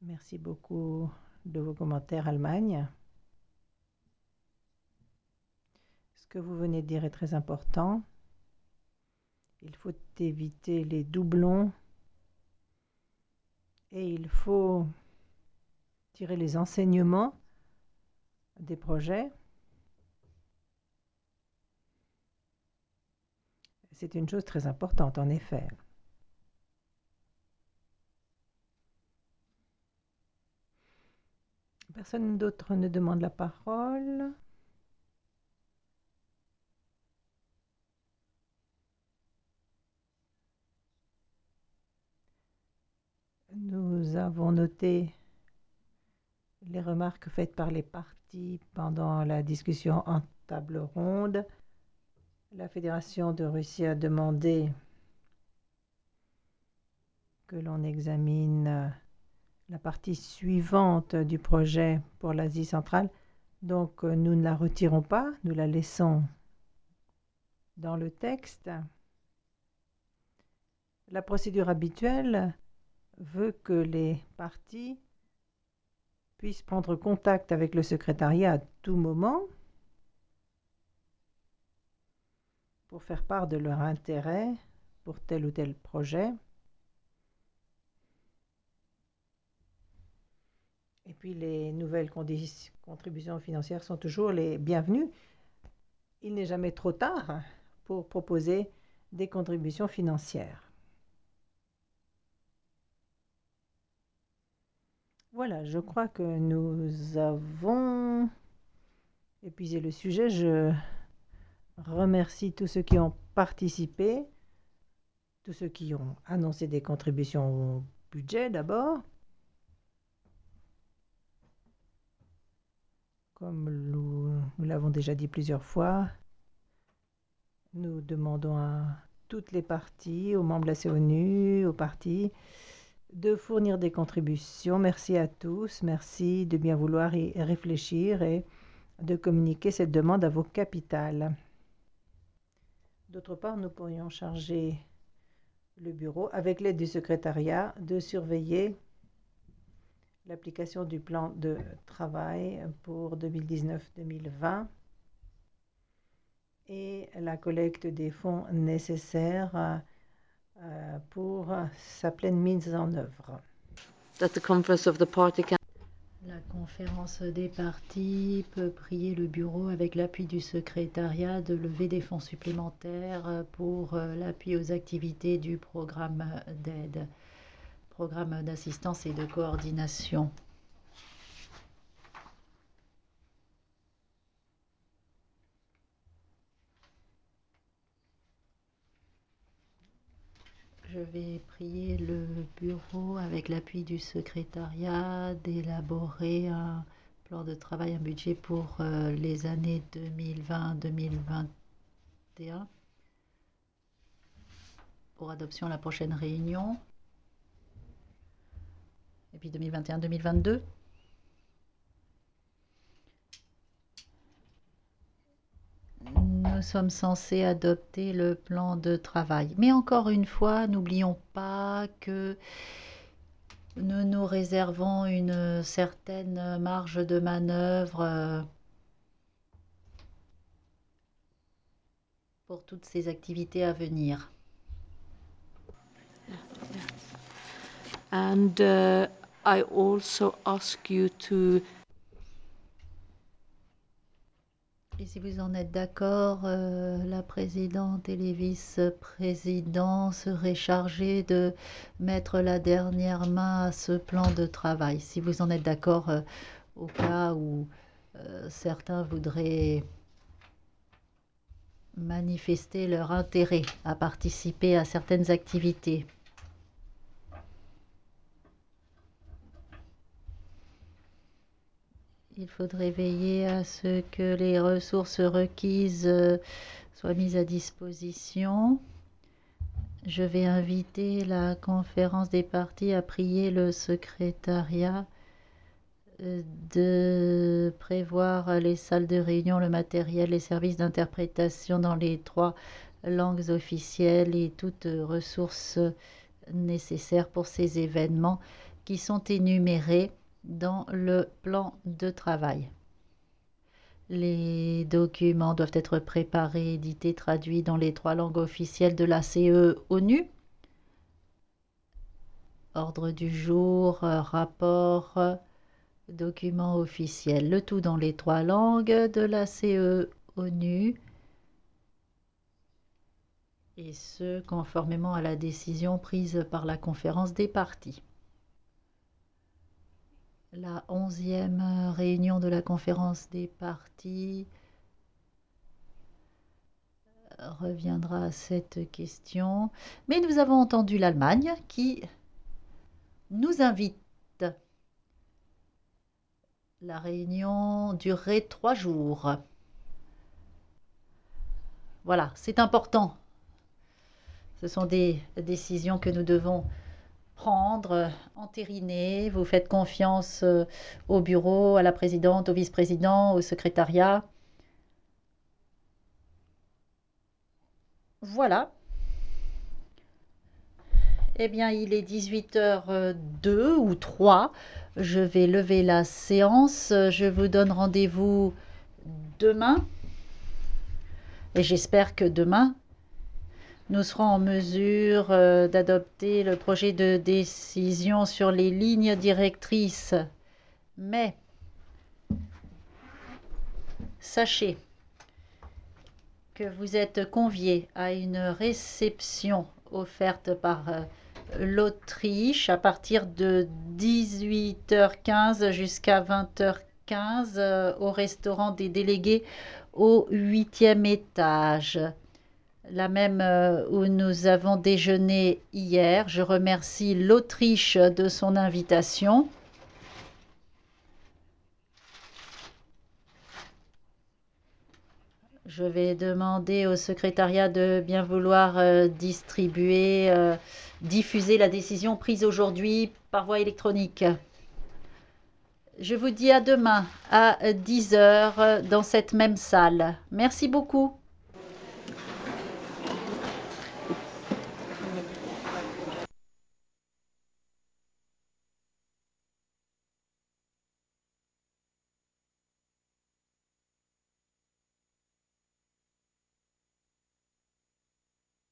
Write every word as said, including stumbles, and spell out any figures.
Merci beaucoup de vos commentaires, Allemagne. Ce que vous venez de dire est très important. Il faut éviter les doublons et il faut tirer les enseignements des projets. C'est une chose très importante, en effet. Personne d'autre ne demande la parole. Nous avons noté les remarques faites par les partis pendant la discussion en table ronde. La Fédération de Russie a demandé que l'on examine la partie suivante du projet pour l'Asie centrale. Donc, nous ne la retirons pas, nous la laissons dans le texte. La procédure habituelle veut que les parties puissent prendre contact avec le secrétariat à tout moment pour faire part de leur intérêt pour tel ou tel projet. Et puis les nouvelles contributions financières sont toujours les bienvenues. Il n'est jamais trop tard pour proposer des contributions financières. Voilà, je crois que nous avons épuisé le sujet. Je remercie tous ceux qui ont participé, tous ceux qui ont annoncé des contributions au budget d'abord. Comme nous, nous l'avons déjà dit plusieurs fois, nous demandons à toutes les parties, aux membres de la C O N U, aux partis, de fournir des contributions. Merci à tous, merci de bien vouloir y réfléchir et de communiquer cette demande à vos capitales. D'autre part, nous pourrions charger le bureau, avec l'aide du secrétariat, de surveiller l'application du plan de travail pour deux mille dix-neuf deux mille vingt et la collecte des fonds nécessaires euh, pour sa pleine mise en œuvre. That the conference of the party can... La conférence des partis peut prier le bureau avec l'appui du secrétariat de lever des fonds supplémentaires pour l'appui aux activités du programme d'aide, programme d'assistance et de coordination. Je vais prier le bureau avec l'appui du secrétariat d'élaborer un plan de travail, un budget pour euh, les années deux mille vingt deux mille vingt et un pour adoption à la prochaine réunion. Et puis deux mille vingt et un deux mille vingt-deux. Nous sommes censés adopter le plan de travail. Mais encore une fois, n'oublions pas que nous nous réservons une certaine marge de manœuvre pour toutes ces activités à venir. And uh, I also ask you to... Et si vous en êtes d'accord, euh, la présidente et les vice-présidents seraient chargés de mettre la dernière main à ce plan de travail. Si vous en êtes d'accord, euh, au cas où euh, certains voudraient manifester leur intérêt à participer à certaines activités. Il faudrait veiller à ce que les ressources requises soient mises à disposition. Je vais inviter la conférence des partis à prier le secrétariat de prévoir les salles de réunion, le matériel, les services d'interprétation dans les trois langues officielles et toutes ressources nécessaires pour ces événements qui sont énumérés dans le plan de travail. Les documents doivent être préparés, édités, traduits dans les trois langues officielles de la C E ONU. Ordre du jour, rapport, document officiel. Le tout dans les trois langues de la C E ONU. Et ce, conformément à la décision prise par la conférence des parties. La onzième réunion de la conférence des parties reviendra à cette question. Mais nous avons entendu l'Allemagne qui nous invite. La réunion durerait trois jours. Voilà, c'est important. Ce sont des décisions que nous devons prendre, entériner. Vous faites confiance au bureau, à la présidente, au vice-président, au secrétariat. Voilà. Eh bien, il est dix-huit heures deux ou trois. Je vais lever la séance. Je vous donne rendez-vous demain. Et j'espère que demain, nous serons en mesure d'adopter le projet de décision sur les lignes directrices. Mais, sachez que vous êtes conviés à une réception offerte par l'Autriche à partir de dix-huit heures quinze jusqu'à vingt heures quinze au restaurant des délégués au huitième étage. La même où nous avons déjeuné hier. Je remercie l'Autriche de son invitation. Je vais demander au secrétariat de bien vouloir euh, distribuer, euh, diffuser la décision prise aujourd'hui par voie électronique. Je vous dis à demain à dix heures dans cette même salle. Merci beaucoup.